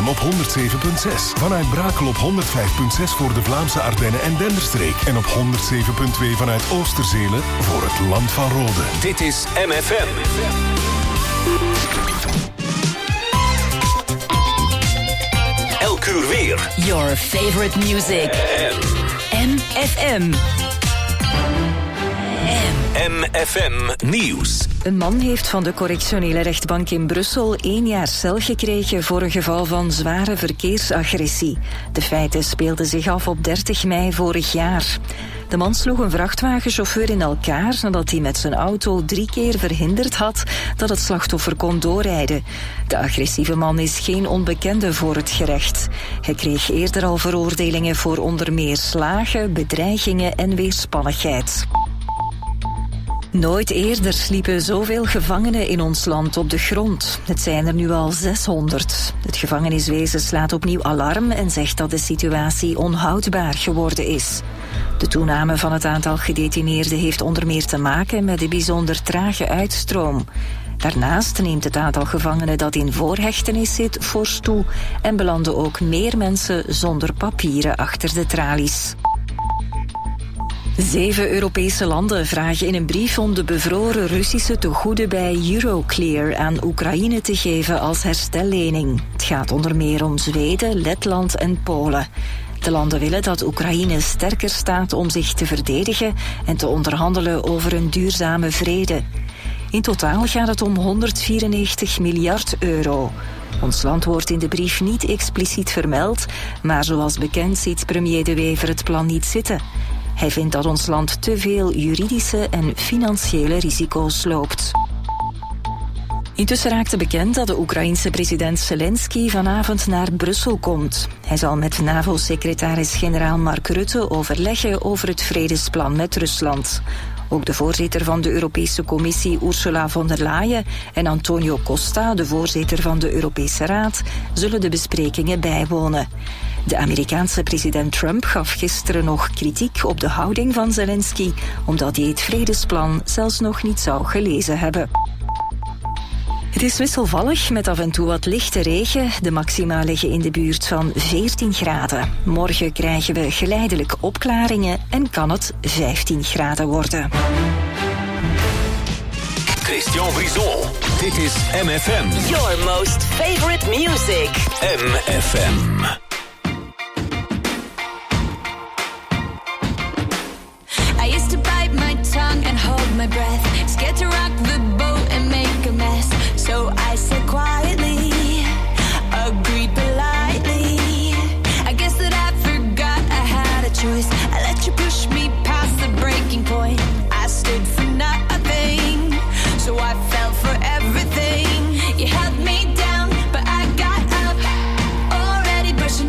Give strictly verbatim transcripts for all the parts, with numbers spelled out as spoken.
M op honderd zeven komma zes. Vanuit Brakel op honderd vijf komma zes voor de Vlaamse Ardennen en Denderstreek. En op honderd zeven komma twee vanuit Oosterzelen voor het Land van Rode. Dit is M F M. Elk uur weer. Your favorite music. M F M. M F M Nieuws. Een man heeft van de correctionele rechtbank in Brussel één jaar cel gekregen voor een geval van zware verkeersagressie. De feiten speelden zich af op dertig mei vorig jaar. De man sloeg een vrachtwagenchauffeur in elkaar nadat hij met zijn auto drie keer verhinderd had dat het slachtoffer kon doorrijden. De agressieve man is geen onbekende voor het gerecht. Hij kreeg eerder al veroordelingen voor onder meer slagen, bedreigingen en weerspannigheid. Nooit eerder sliepen zoveel gevangenen in ons land op de grond. Het zijn er nu al zeshonderd. Het gevangeniswezen slaat opnieuw alarm en zegt dat de situatie onhoudbaar geworden is. De toename van het aantal gedetineerden heeft onder meer te maken met de bijzonder trage uitstroom. Daarnaast neemt het aantal gevangenen dat in voorhechtenis zit fors toe en belanden ook meer mensen zonder papieren achter de tralies. Zeven Europese landen vragen in een brief om de bevroren Russische tegoeden bij Euroclear aan Oekraïne te geven als herstellening. Het gaat onder meer om Zweden, Letland en Polen. De landen willen dat Oekraïne sterker staat om zich te verdedigen en te onderhandelen over een duurzame vrede. In totaal gaat het om honderdvierennegentig miljard euro. Ons land wordt in de brief niet expliciet vermeld, maar zoals bekend ziet premier De Wever het plan niet zitten. Hij vindt dat ons land te veel juridische en financiële risico's loopt. Intussen raakte bekend dat de Oekraïense president Zelensky vanavond naar Brussel komt. Hij zal met NAVO-secretaris-generaal Mark Rutte overleggen over het vredesplan met Rusland. Ook de voorzitter van de Europese Commissie Ursula von der Leyen en Antonio Costa, de voorzitter van de Europese Raad, zullen de besprekingen bijwonen. De Amerikaanse president Trump gaf gisteren nog kritiek op de houding van Zelensky, omdat hij het vredesplan zelfs nog niet zou gelezen hebben. Het is wisselvallig met af en toe wat lichte regen. De maxima liggen in de buurt van veertien graden. Morgen krijgen we geleidelijk opklaringen en kan het vijftien graden worden. Christian Brison. Dit is M F M. Your most favorite music. M F M. I used to bite my tongue and hold my breath, scared to rock the boat and make a mess. So I said quietly, agreed politely. I guess that I forgot I had a choice. I let you push me past the breaking point. I stood for nothing, so I fell for everything. You held me down, but I got up, already brushing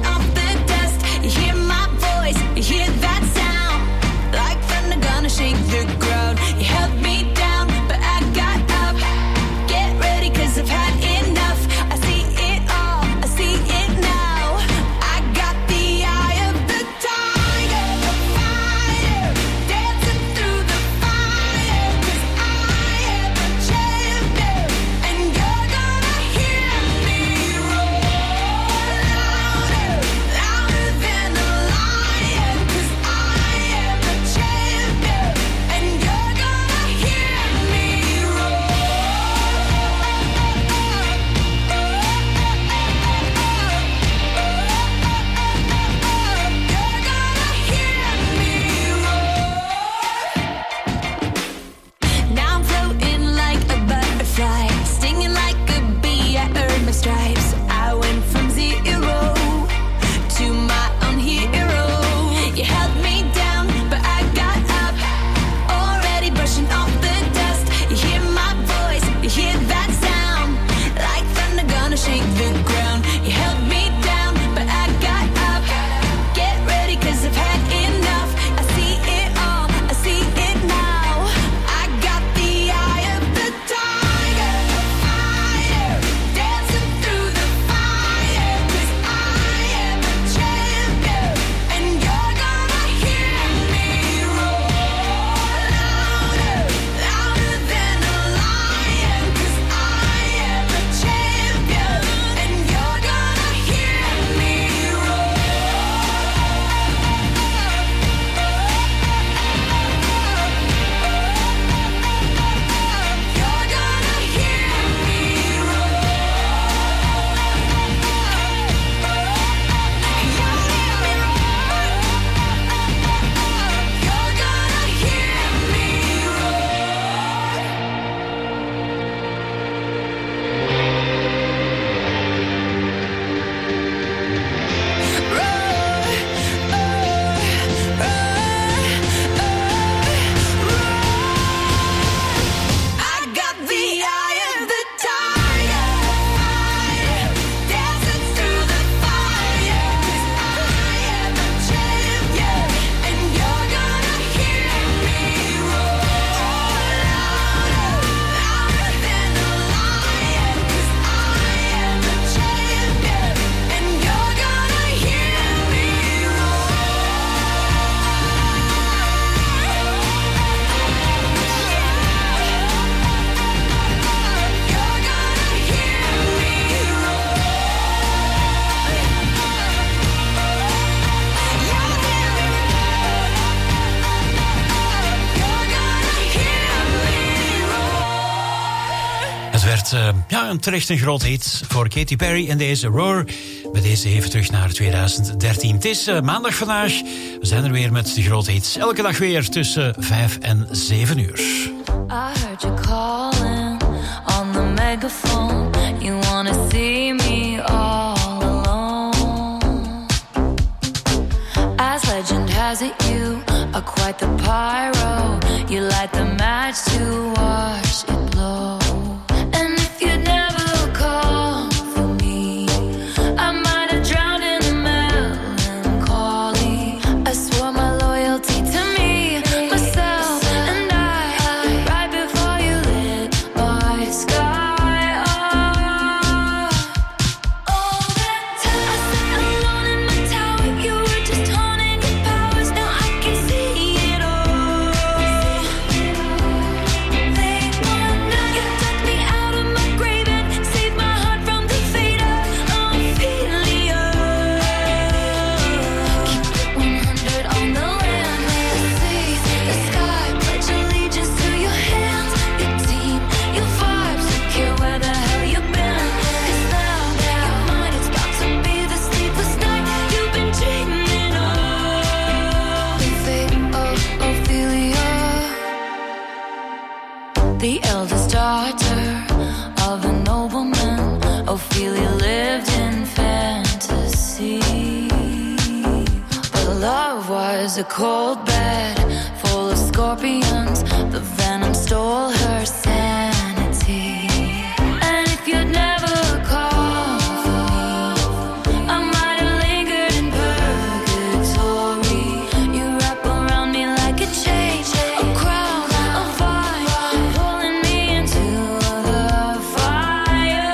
werd uh, ja, een terecht een groot hit voor Katy Perry en deze Roar. Met deze even terug naar twintig dertien. Het is uh, maandag vandaag. We zijn er weer met de grote hits. Elke dag weer tussen vijf en zeven uur. I heard you calling on the megaphone. You wanna see me all alone. As legend has it, you are quite the pyro. You light the match to watch it blow. And if you'd never call for me, I might have drowned in the melancholy. I swore my loyalty to me, myself, and I, right before you lit my sky up. All that time I sat alone in my tower, you were just haunting your powers. Now I can see it all. They want you took me out of my grave and saved my heart from the fate of Ophelia. Keep it one hundred on the land, the sea, the sky. Pledge allegiance to your hands, your team, your vibes. Don't care where the hell you've been. 'Cause now your mind is about to be the sleepless night you've been dreaming of. The fate of Ophelia. The eldest daughter of a nobleman, Ophelia lived in fantasy. But love was a cold bed full of scorpions. The venom stole her sanity. And if you'd never called for me, I might have lingered in purgatory. You wrap around me like a chain, a crown, a vine, pulling me into the fire.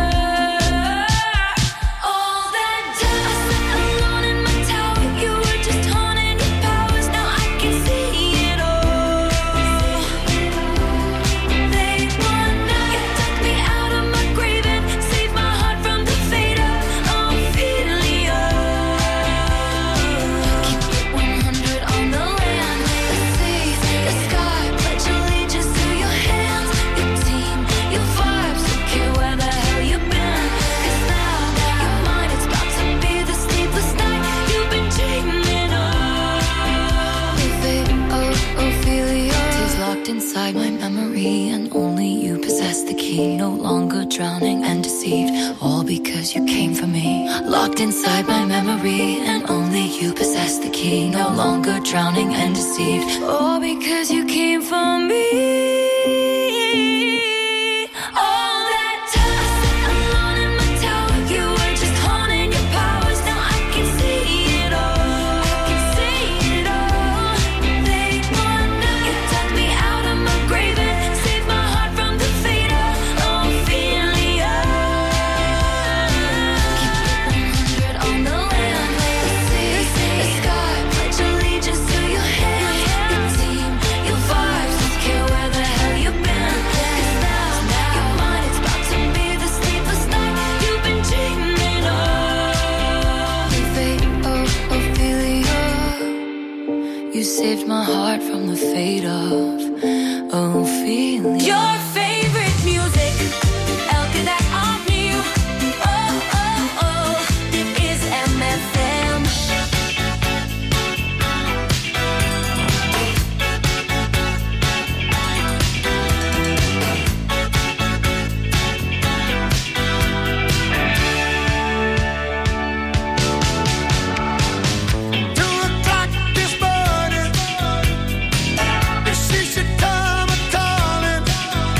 All that time I sat alone in my tower, you were just haunting your powers. Now I can see it all. They want you took me out of my grave and saved my heart from the fate of Ophelia. Keep it one hundred on the land, the sea, the sky. Pledge allegiance to your hands, your team, your vibes. Don't care where the hell you've been. 'Cause now your mind is about to be the sleepless night you've been dreaming of. The fate of Ophelia is locked inside my memory, and only you possess the key. No longer drowning and deceived, all because you came for me. Locked inside my memory, and only you possess the key. No longer drowning and deceived, all because you came for me. All that time I sat alone in my tower, you were just haunting your powers. Now I can see it all. I can see it all. They want you took me out of my grave and saved my heart from the fate of Ophelia. Keep it one hundred on the land, the sea, the sky. Pledge allegiance to your hands, your team, your vibes. Don't care where the hell you've been. 'Cause now your mind is about to be the sleepless night you've been dreaming of. The fate of Ophelia. You saved my heart from the fate of Ophelia. Your favorite music, elke dag opnieuw. Oh, oh, oh, dit is M F M. Two o'clock this morning, if she should come a calling,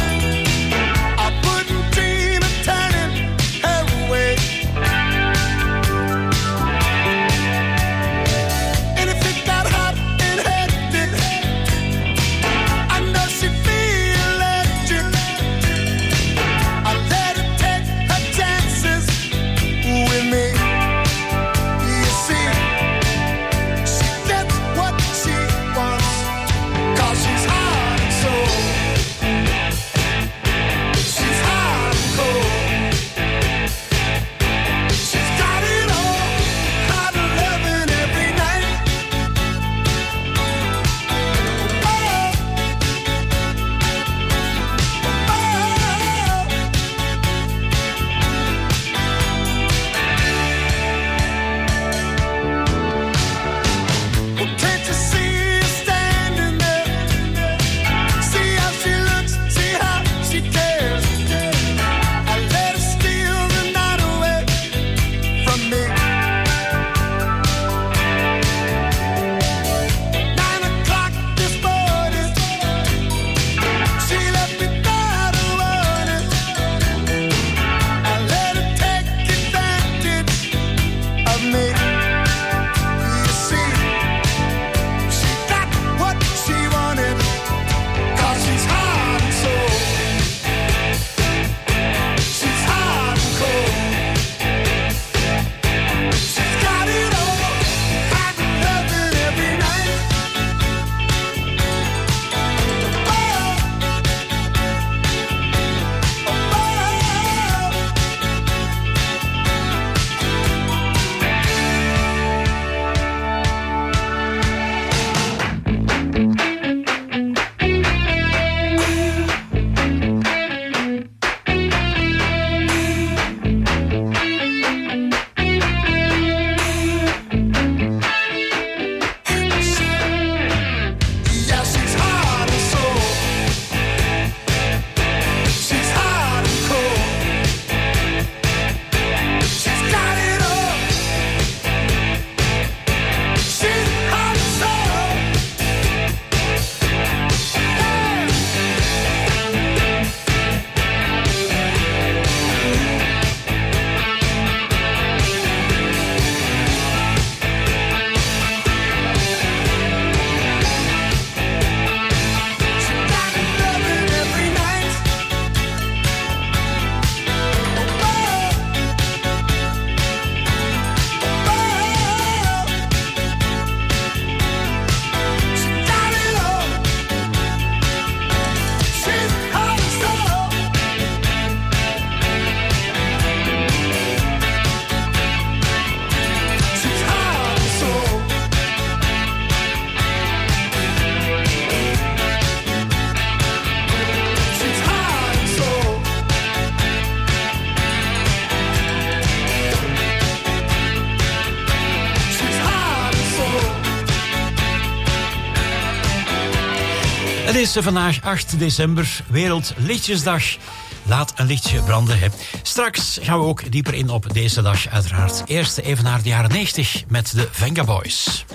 Het is vandaag acht december, Wereldlichtjesdag. Laat een lichtje branden. Hè. Straks gaan we ook dieper in op deze dag uiteraard. Eerst even naar de jaren negentig met de Venga Boys.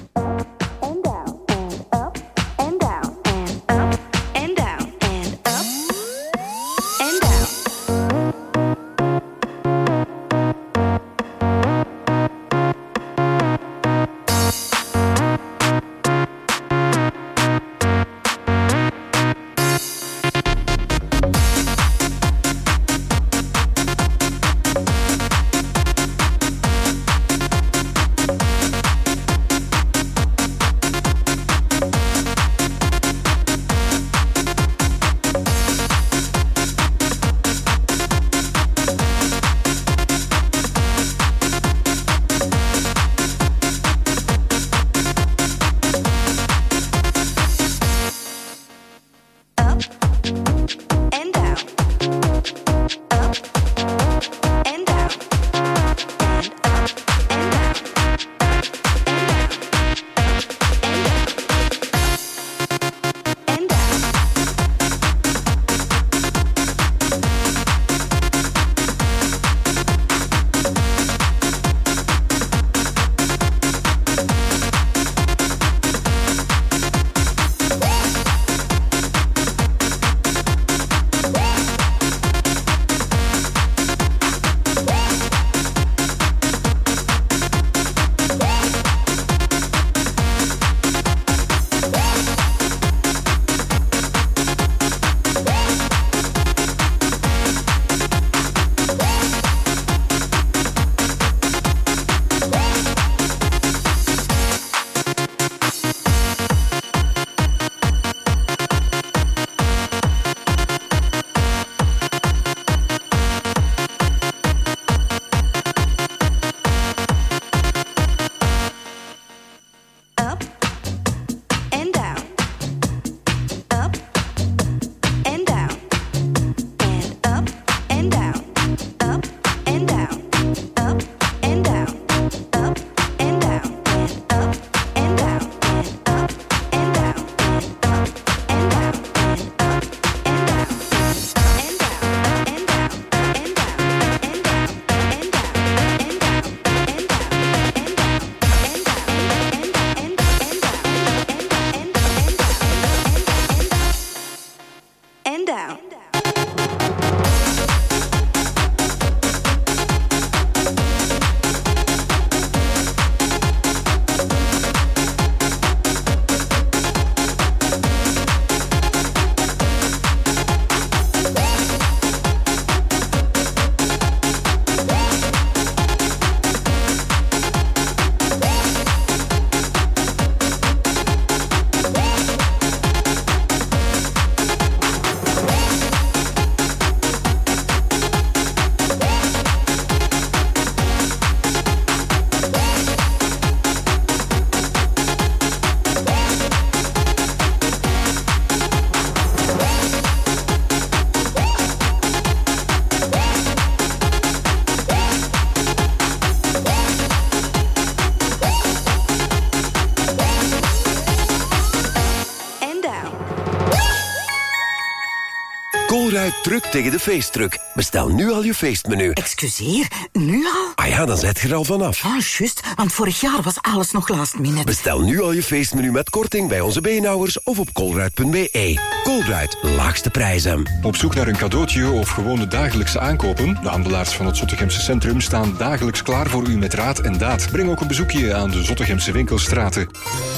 Colruyt druk tegen de feestdruk. Bestel nu al je feestmenu. Excuseer, nu al? Ah ja, dan zet je er al vanaf. Ah, juist, want vorig jaar was alles nog last minute. Bestel nu al je feestmenu met korting bij onze beenhouwers of op colruyt punt b e. Colruyt, laagste prijzen. Op zoek naar een cadeautje of gewone dagelijkse aankopen? De handelaars van het Zottegemse Centrum staan dagelijks klaar voor u met raad en daad. Breng ook een bezoekje aan de Zottegemse winkelstraten.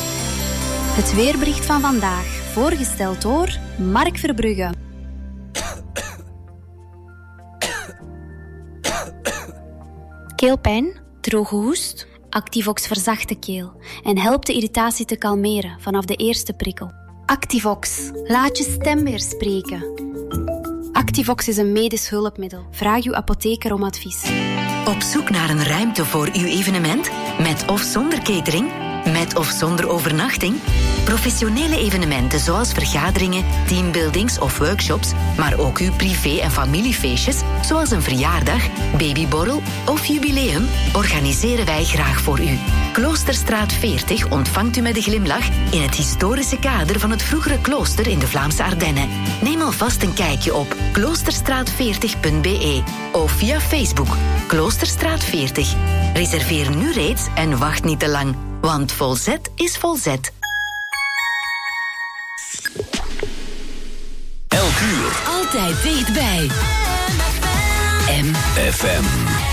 Het weerbericht van vandaag, voorgesteld door Mark Verbrugge. Keelpijn, droge hoest, Activox verzacht de keel en helpt de irritatie te kalmeren vanaf de eerste prikkel. Activox, laat je stem weer spreken. Activox is een medisch hulpmiddel. Vraag uw apotheker om advies. Op zoek naar een ruimte voor uw evenement? Met of zonder catering? Met of zonder overnachting? Professionele evenementen zoals vergaderingen, teambuildings of workshops, maar ook uw privé- en familiefeestjes, zoals een verjaardag, babyborrel of jubileum, organiseren wij graag voor u. Kloosterstraat veertig ontvangt u met een glimlach in het historische kader van het vroegere klooster in de Vlaamse Ardennen. Neem alvast een kijkje op kloosterstraat veertig punt b e of via Facebook Kloosterstraat veertig. Reserveer nu reeds en wacht niet te lang, want Volzet is Volzet. Elk uur. Altijd dichtbij. M F M.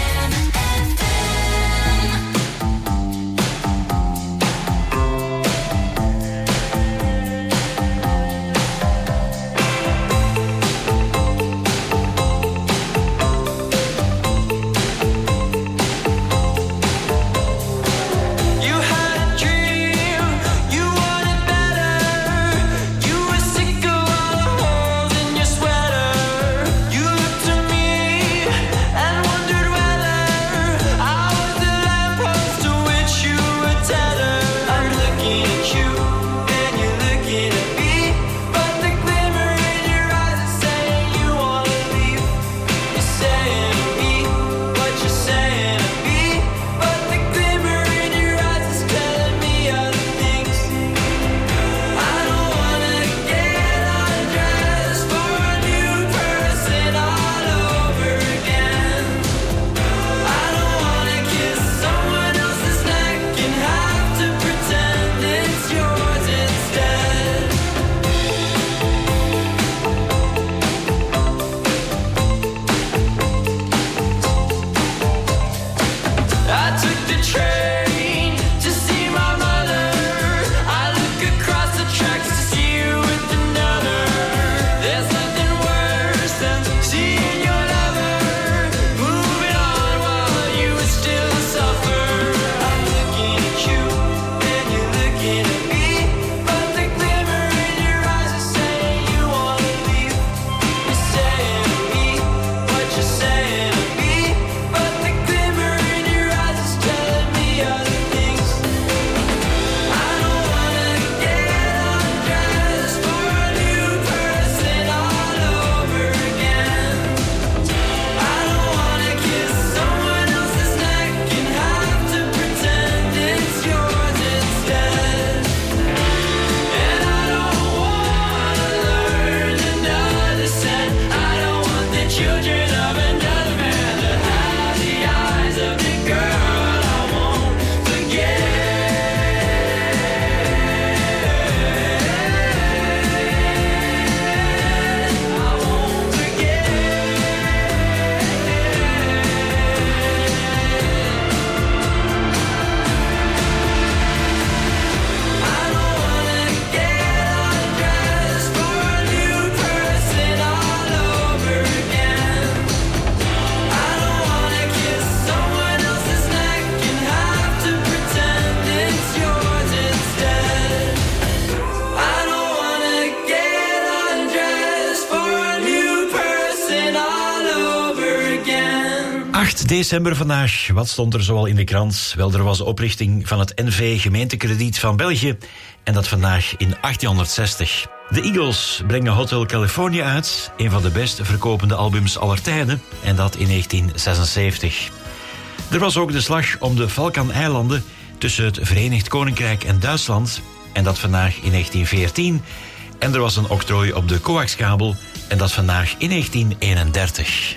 acht december vandaag. Wat stond er zoal in de krant? Wel, er was de oprichting van het N V Gemeentekrediet van België. En dat vandaag in achttienhonderdzestig. De Eagles brengen Hotel California uit. Een van de best verkopende albums aller tijden. En dat in negentien zesenzeventig. Er was ook de slag om de Falklandeilanden tussen het Verenigd Koninkrijk en Duitsland. En dat vandaag in negentien veertien. En er was een octrooi op de coaxkabel. En dat vandaag in negentien eenendertig.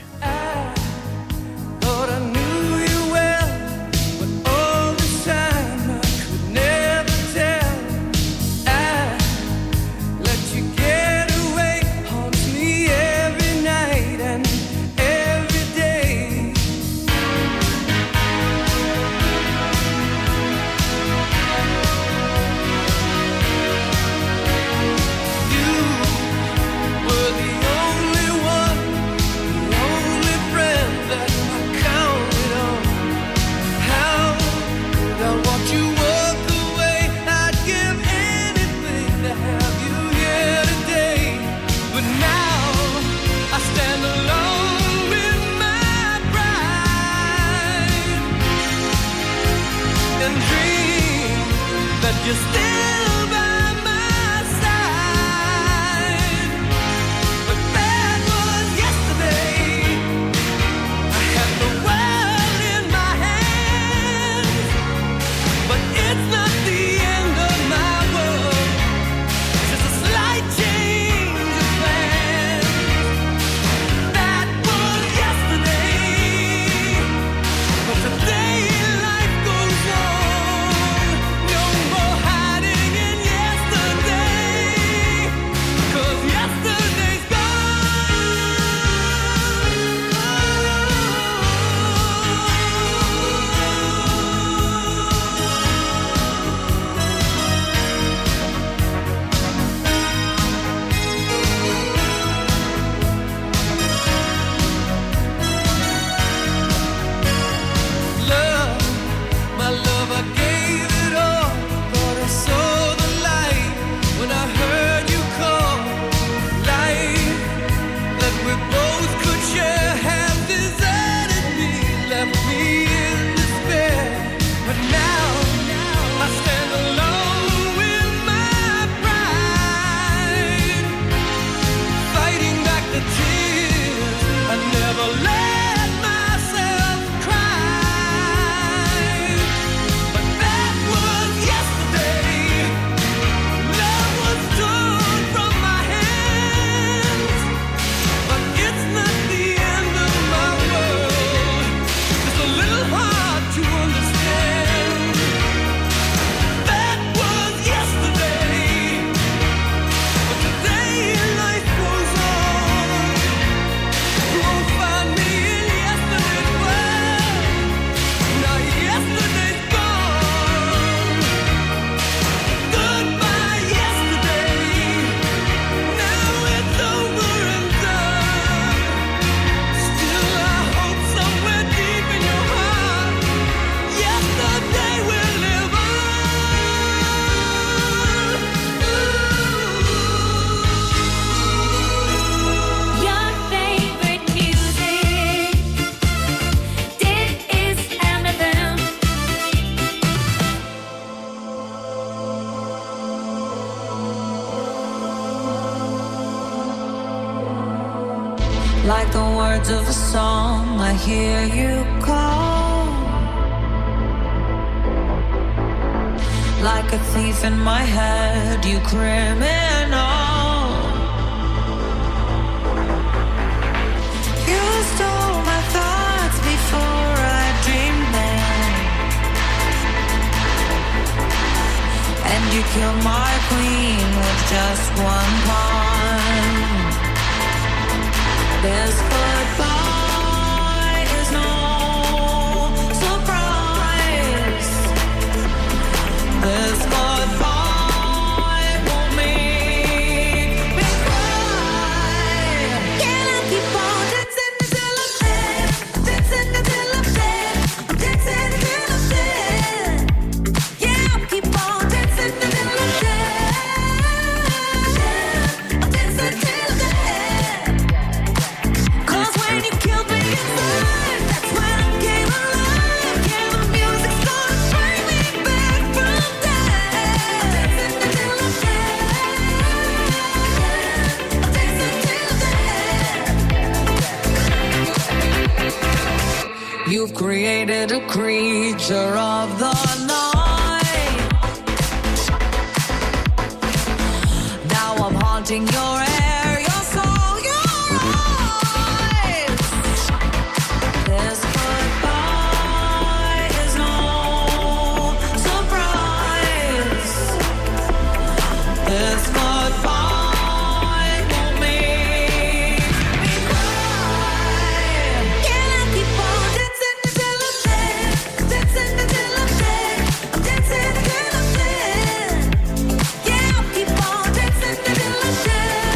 and dream that you're still by my side. But that was yesterday. I had the world in my hands, but it's not the end of my world. Just a slight change of plans. That was yesterday, but today life goes on. No more hiding in yesterday, 'cause yesterday's love, my love, I gave it all. Thought I saw the light when I heard you call. Life that we both could share has deserted me, left me in despair. But now I stand alone with my pride, fighting back the tears. I never let myself cry. But that was yesterday. Love was torn from my hands, but it's not the end of my world. It's a little hard to understand. That was yesterday, but today life goes on. You won't find me in yesterday's world. Now yesterday's gone. Goodbye yesterday. Now it's over and done. Still I hope somewhere deep in your heart, yesterday will live on. Your favorite music. Dit is M F M. Like the words of a song, I hear you call. Like a thief in my head, you criminal. You stole my thoughts before I dreamed them, and you killed my queen with just one pawn. This goodbye is no surprise. This goodbye won't make me cry. Can I keep on dancing until I'm dead? Dancing until I'm dead. I'm dancing until I'm dead. Yeah, I'll keep on dancing until I'm dead. I'm dancing till I'm dead. 'Cause when you killed me inside, that's when I came alive. Yeah, the music started bring me back from death. Dancing until I'm dead. I'm dancing till I'm dead. You've created a creature of the night. Now I'm haunting your air, your soul, your eyes. This goodbye is no surprise. This goodbye won't make me cry. Can I keep on dancing until I'm dead? Dancing until I'm dead. I'm dancing until I'm dead. Yeah, I'll keep on dancing until I'm dead.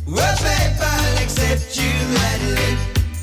Well, babe, I'll accept you gladly.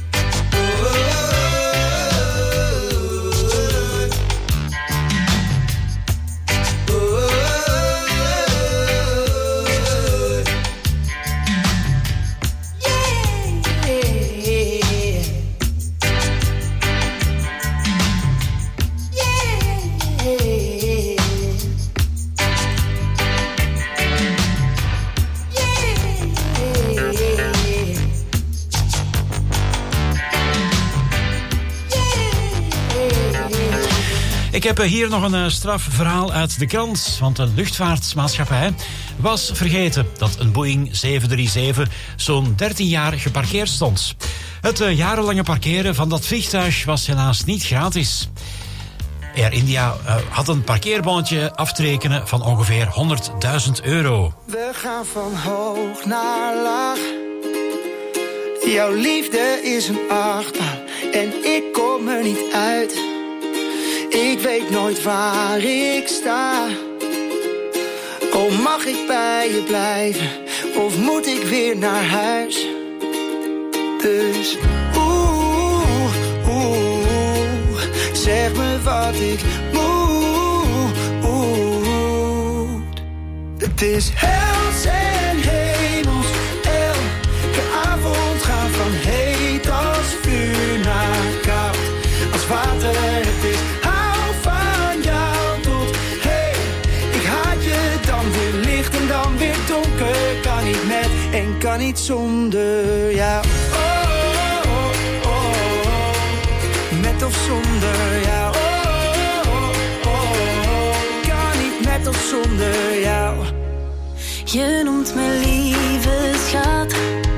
Ik heb hier nog een strafverhaal uit de krant. Want een luchtvaartmaatschappij was vergeten dat een Boeing zeven drie zeven zo'n dertien jaar geparkeerd stond. Het jarenlange parkeren van dat vliegtuig was helaas niet gratis. Air India uh, had een parkeerbonnetje af te rekenen van ongeveer honderdduizend euro. We gaan van hoog naar laag. Jouw liefde is een achtbaan en ik kom er niet uit. Ik weet nooit waar ik sta. Oh, mag ik bij je blijven? Of moet ik weer naar huis? Dus oeh, oeh, zeg me wat ik moet. Het is hels en hemels. Elke avond gaan van heet als vuur naar koud als water. Het is en dan weer donker, kan niet met en kan niet zonder jou. Oh, oh, oh, oh. Met of zonder jou. Oh, oh, oh, oh. Kan niet met of zonder jou. Je noemt me lieve schat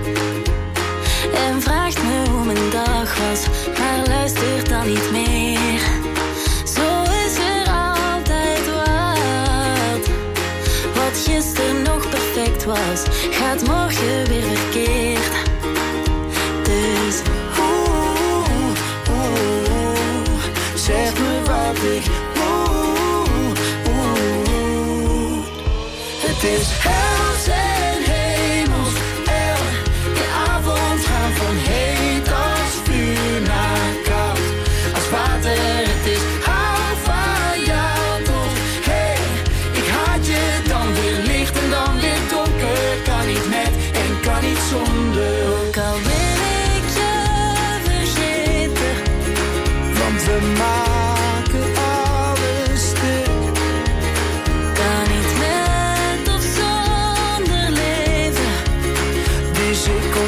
en vraagt me hoe mijn dag was, maar luistert dan niet meer. Zo is er altijd wat. Wat gisteren nog perfect was, gaat morgen weer verkeerd. Dus oeh, oeh, zeg me wat ik moet. Oeh. Het is hels en hemels. Elke avond gaan van heet als vuur naar koud als water. Het is hou van jou tot hey, ik haat je. Dan weer licht en dan weer donker. Kan niet met en kan niet zonder. Ook al wil ik je vergeten, want we maken alles stuk. Kan niet met of zonder leven. Dus ik kom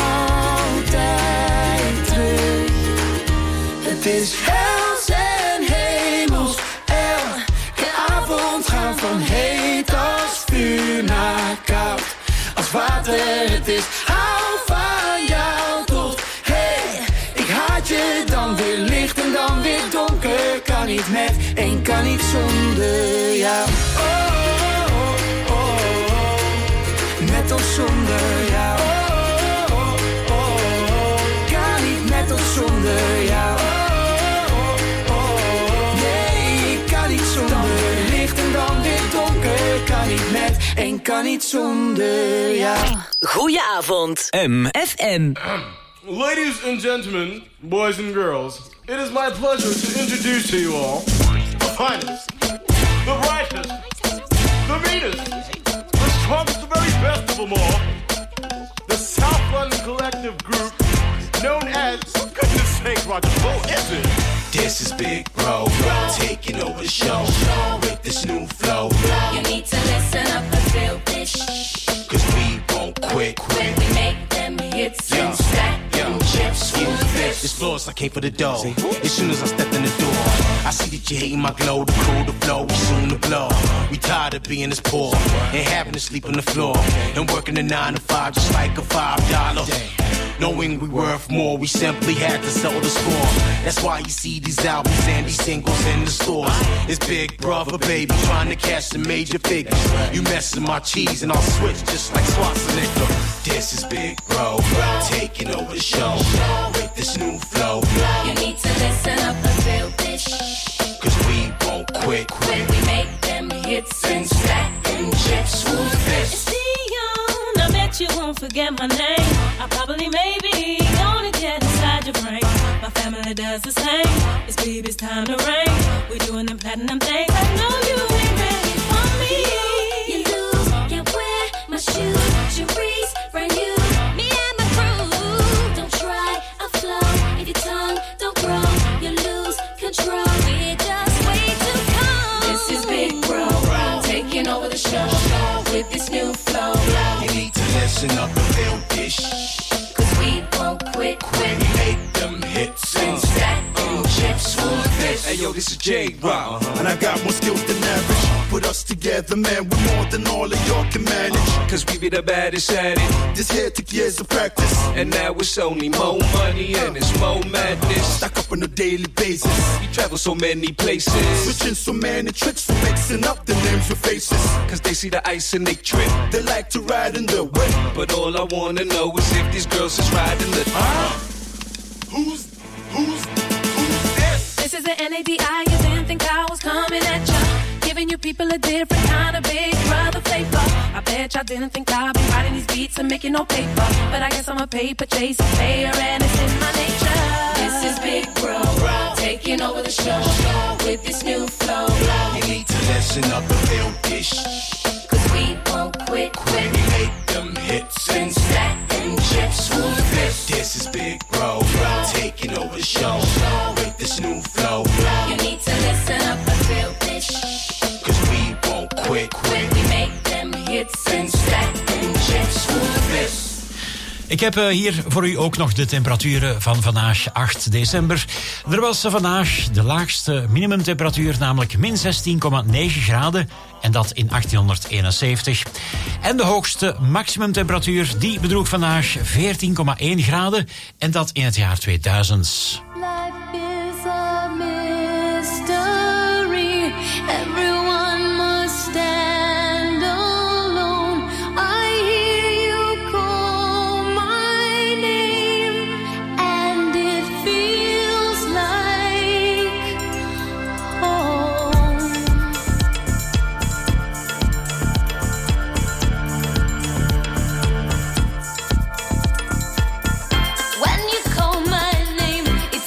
altijd terug. Het is hels en hemels. Elke avond gaan van heet als vuur naar koud als water. Het is hou van jou tot hey, ik haat je. Dan weer licht en dan weer donker. Kan niet met en kan niet zonder jou. Oh, oh, oh, oh. Met of zonder jou. Oh, oh, oh, oh. Kan niet met of zonder jou. Oh, oh, oh. Nee, ik kan niet zonder. Dan weer licht en dan weer donker. Kan niet met en kan niet zonder jou. Goedenavond. M. F M. Ladies and gentlemen, boys and girls, it is my pleasure to introduce to you all the finest, the brightest, the meanest, the strongest, the very best of them all, the South London collective group known as, goodness sake, Roger, who is it? This is Big Bro, taking over the show with this new flow. you need to listen up and feel this. Cause we won't quit. When we make them hits Yo, and stack them yo, chips, yeah. who's this? This floor is I came for the dough. As soon as I stepped in the door, I see that you hating my glow, the cool, the flow, we soon to blow. We tired of being this poor and having to sleep on the floor and working the nine to five just like a five dollar. Knowing we worth more, we simply had to sell the score. That's why you see these albums and these singles in the stores. It's Big Brother, baby, trying to cash some major figures. You messing my cheese and I'll switch just like Schwarzenegger. This is Big Bro, taking over the show with this new flow. You need to listen up and feel this. Cause we won't quit. When we make them hits and stack them chips, who's this? It's Dion, I met bet you won't forget my name. I probably maybe gonna get inside your brain. My family does the same. It's baby's time to reign. We're doing them platinum things. I know you ain't ready for me. You lose, can't wear my shoes. Cherise, brand new. Me and my crew. Don't try, I'll flow. If your tongue don't grow, you lose control. We're just way too cold. This is Big Bro, taking over the show with this new flow. You need to listen up and feel this. Cause we won't quit, quit. We make them hits and stack them chips for this. Hey yo, this is J-Rock, uh-huh. And I got more skills than average. Put us together, man, we're more than all of y'all can manage. uh-huh. Cause we be the baddest at it. This here took years of practice. And now it's only more money and it's more madness. Stack up on a daily basis. We travel so many places. Switching so many tricks for mixing up the names with faces. Cause they see the ice and they trip. They like to ride in the whip. But all I wanna know is if these girls is riding the uh, Who's, who's, who's this? This is the N A D I, you didn't think I was coming at ya. Giving you people a different kind of Big Brother flavor. I bet y'all didn't think I'd be writing these beats and making no paper. But I guess I'm a paper chasing player and it's in my nature. This is Big Bro, taking over the show with this new flow. You need to listen up and feel this. Cause we won't quit, quit. We make them hits and stack them chips for this. This is Big Bro, taking over the show with this new flow. You need to listen up and feel this. Cause we won't quit, quit. We make them hits and stack them chips for this. Ik heb uh, hier voor u ook nog de temperaturen van vandaag acht december. Er was uh, vandaag de laagste minimumtemperatuur, namelijk min zestien komma negen graden. En dat in achttienhonderdeenenzeventig. En de hoogste maximumtemperatuur die bedroeg vandaag veertien komma één graden. En dat in het jaar tweeduizend. Life is a mystery. Everyone must stand alone. I hear you call my name, and it feels like home. When you call my name, it's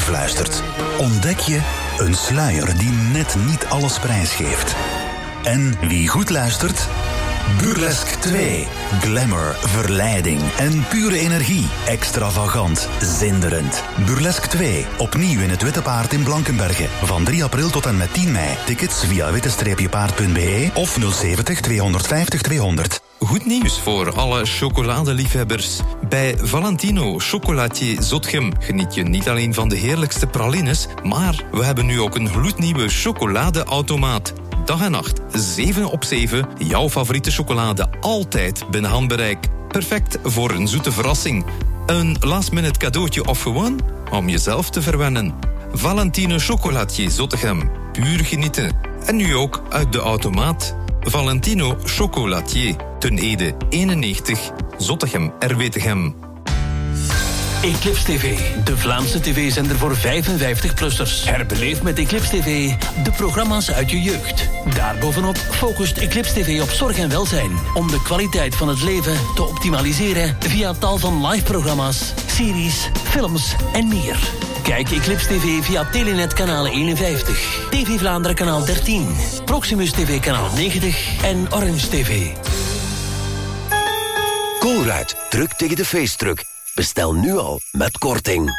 fluistert, ontdek je een sluier die net niet alles prijsgeeft. En wie goed luistert? Burlesque twee. Glamour, verleiding en pure energie. Extravagant, zinderend. Burlesque twee. Opnieuw in het Witte Paard in Blankenberge. Van drie april tot en met tien mei. Tickets via witte paard punt b e of nul zeventig tweehonderdvijftig tweehonderd. Goed nieuws voor alle chocoladeliefhebbers. Bij Valentino Chocolatier Zotgem geniet je niet alleen van de heerlijkste pralines, maar we hebben nu ook een gloednieuwe chocoladeautomaat. Dag en nacht, zeven op zeven, jouw favoriete chocolade altijd binnen handbereik. Perfect voor een zoete verrassing. Een last-minute cadeautje of gewoon om jezelf te verwennen. Valentino Chocolatier Zottegem, puur genieten. En nu ook uit de automaat. Valentino Chocolatier, Ten Ede eenennegentig, Zottegem, Erwetegem. Eclipse T V, de Vlaamse tv-zender voor vijfenvijftig-plussers. Herbeleef met Eclipse T V de programma's uit je jeugd. Daarbovenop focust Eclipse T V op zorg en welzijn, om de kwaliteit van het leven te optimaliseren via tal van live-programma's, series, films en meer. Kijk Eclipse T V via Telenet kanaal eenenvijftig, T V Vlaanderen kanaal dertien, Proximus T V kanaal negentig en Orange T V. Colruyt, druk tegen de feestdruk. Bestel nu al met korting.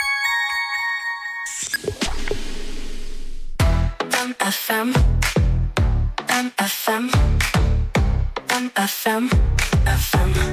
M F M, M F M, M F M, F M.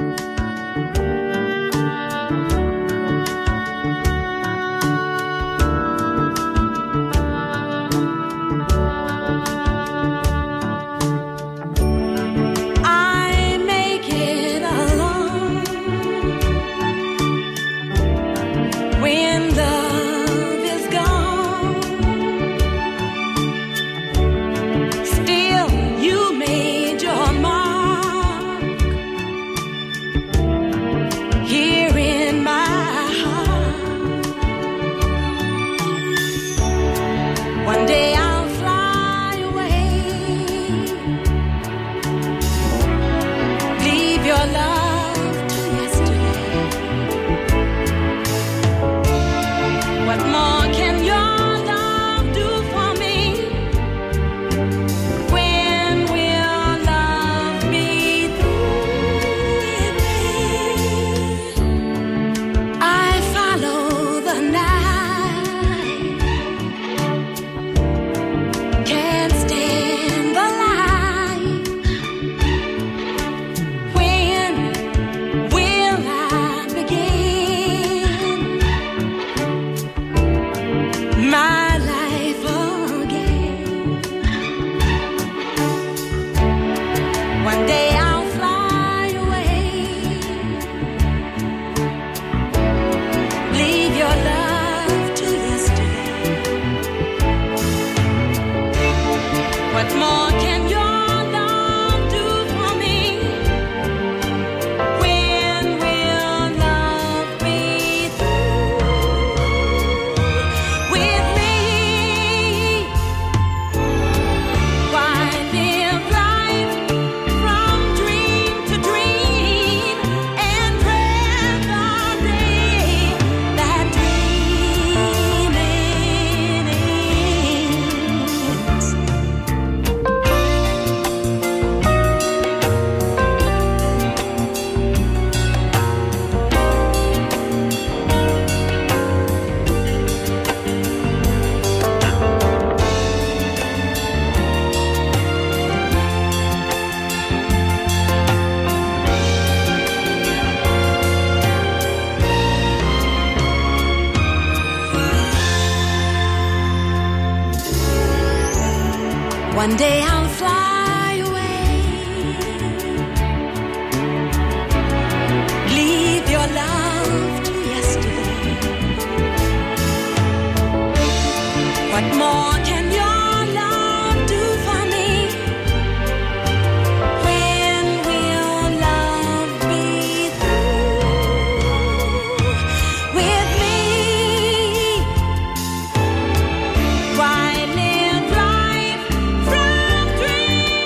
One day I'll fly away. Leave your love to yesterday. What more can your love do for me? When will love be through with me? Why live life from dream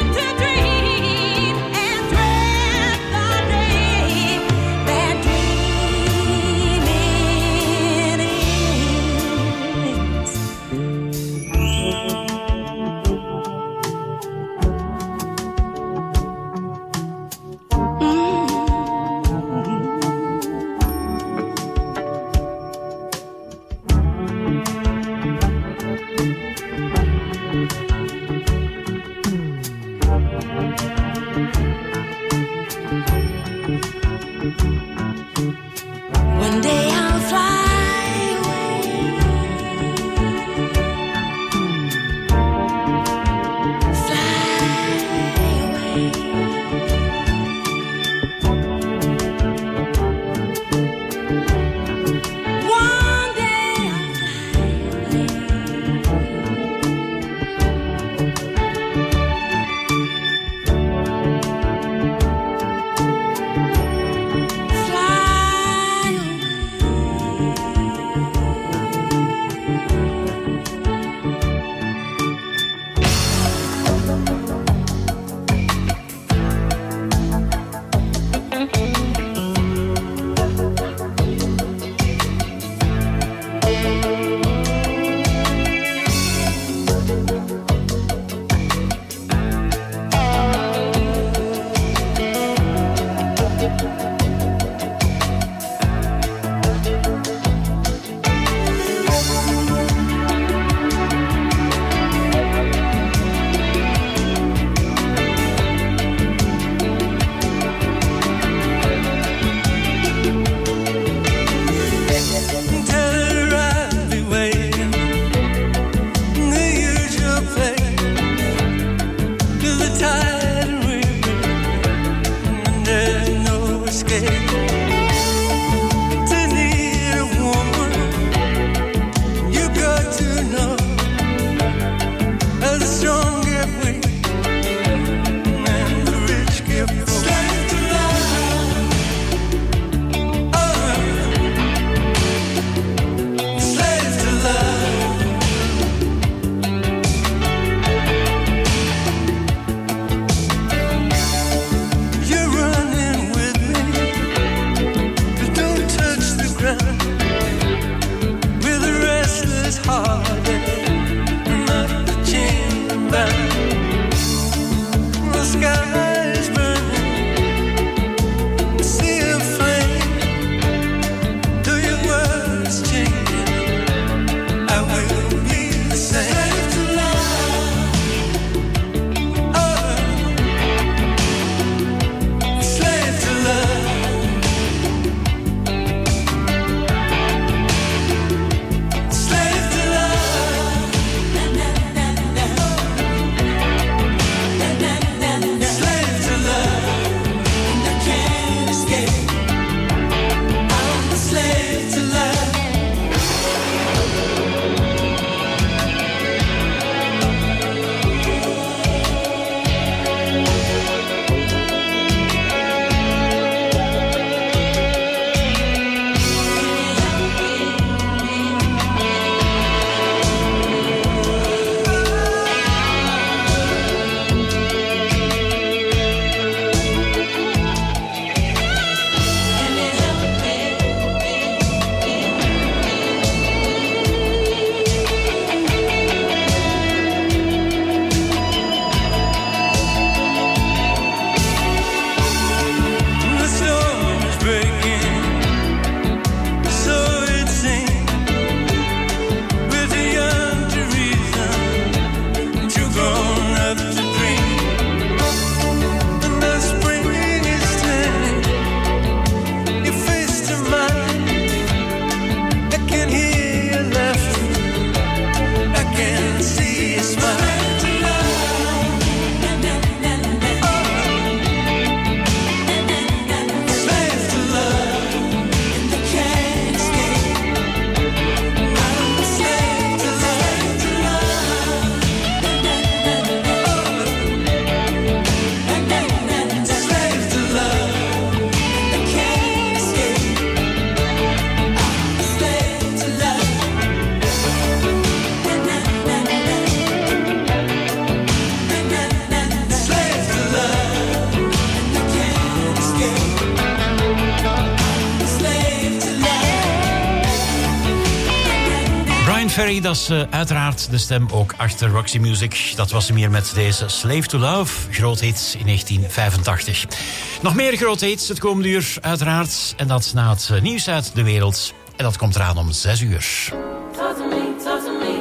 Ferry, dat is uh, uiteraard de stem ook achter Roxy Music. Dat was hem hier met deze Slave to Love, groot hit in negentien vijfentachtig. Nog meer grote hits het komende uur, uiteraard. En dat na het uh, nieuws uit de wereld. En dat komt eraan om zes uur. Talk to me, talk to me.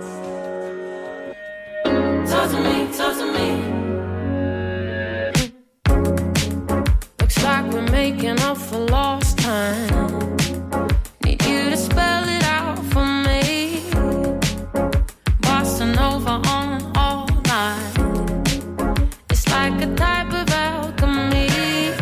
Talk to me, talk to me. Looks like we're making up for lost time. Need you to spell it out for me. Bossing over on all night. It's like a type of alchemy.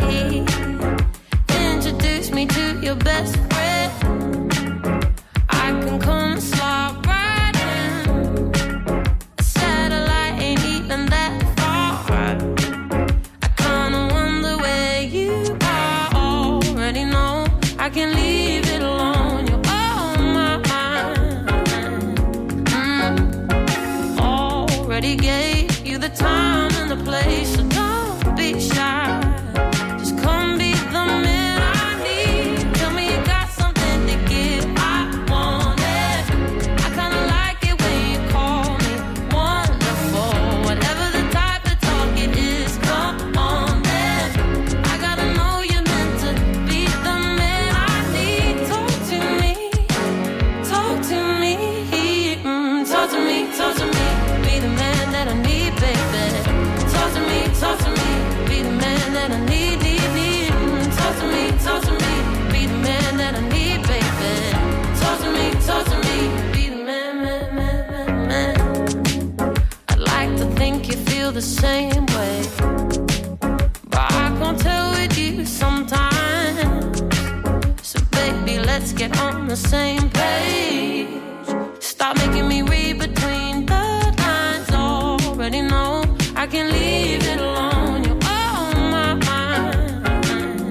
Introduce me to your best friend. I can come and slide right in. A satellite ain't even that far. I kinda wonder where you are. Already know I can leave it alone. You're on my mind. Mm. Already gave you the time and the place, so don't be shy. Just come be the man I need. Tell me you got something to give. I want it. I kinda like it when you call me wonderful. Whatever the type of talk it is, come on then. I gotta know you're meant to be the man I need. Talk to me, talk to me, mm, talk to me, talk to me. Be the man that I need, baby. Talk to me, talk to me. Be the man that I need, need, need. Mm, talk to me, talk to me. Be the man that I need, baby. Talk to me, talk to me. Be the man, man, man, man, man. I'd like to think you feel the same way, but I can't tell with you sometimes. So baby, let's get on the same page. Stop making me read between the lines. Already know I can leave it alone. You're on my mind.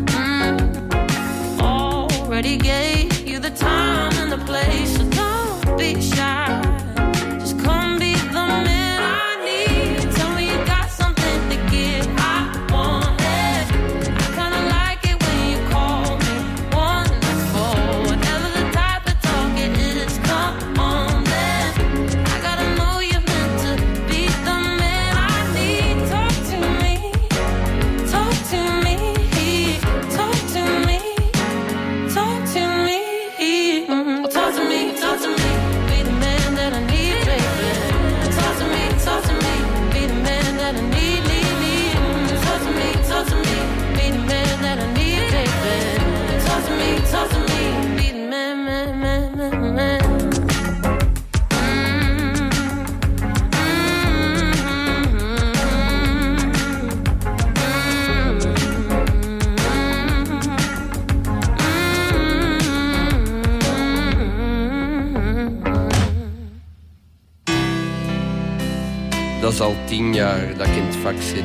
Mm. Already gave you the time and the place, so don't be shy. Just come be the man I need. Tell me you got something to give. I want it. I kinda like it when you call me wonderful. Whatever the type of talk it is, come on then. I gotta know you're meant to be the man I need. Talk to me, talk to me, talk to me, talk to me, mm, talk to me, talk to me. Be the man that I need, baby. Talk to me, talk to me. Be the man that I need, need, need. Mm, talk to me, talk to me. Be the man that I need, baby. Talk to me, talk to me. Be the man, man, man, man, man. Dat is al tien jaar dat ik in het vak zit.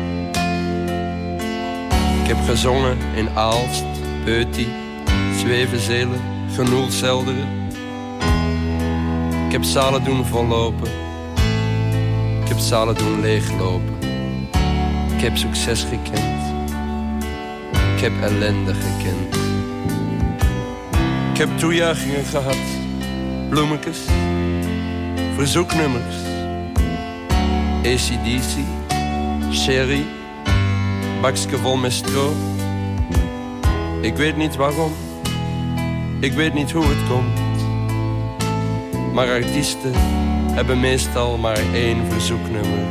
Ik heb gezongen in Aalst, Eutie, Zwevenzelen, Genoelselderen. Ik heb zalen doen vollopen. Ik heb zalen doen leeglopen. Ik heb succes gekend. Ik heb ellende gekend. Ik heb toejuichingen gehad. Bloemetjes, verzoeknummers. A C D C, Sherry, bakske vol met stro. Ik weet niet waarom, ik weet niet hoe het komt. Maar artiesten hebben meestal maar één verzoeknummer.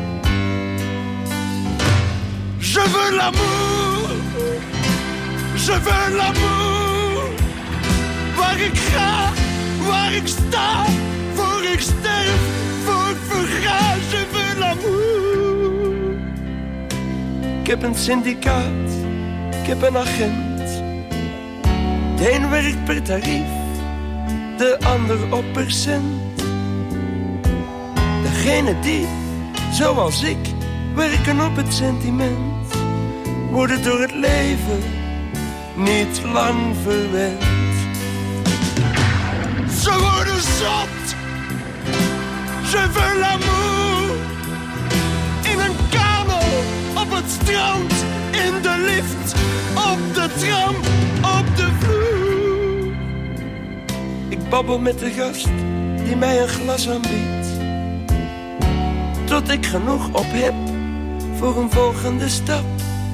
Je veux l'amour, je veux l'amour. Waar ik ga, waar ik sta, voor ik sterf, voor ik verga. Je veux l'amour. Ik heb een syndicaat, ik heb een agent. De een werkt per tarief, de ander op percent. Degene die, zoals ik, werken op het sentiment, worden door het leven niet lang verwend. Ze worden zot. Je veux l'amour. In een kamer, op het strand, in de lift, op de tram, op de vloer. Ik babbel met de gast die mij een glas aanbiedt. Tot ik genoeg op heb voor een volgende stap.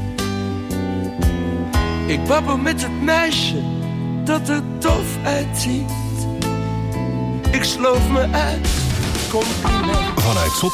Ik babbel met het meisje dat er tof uitziet. Ik sloof me uit, compliment. Vanuit Zot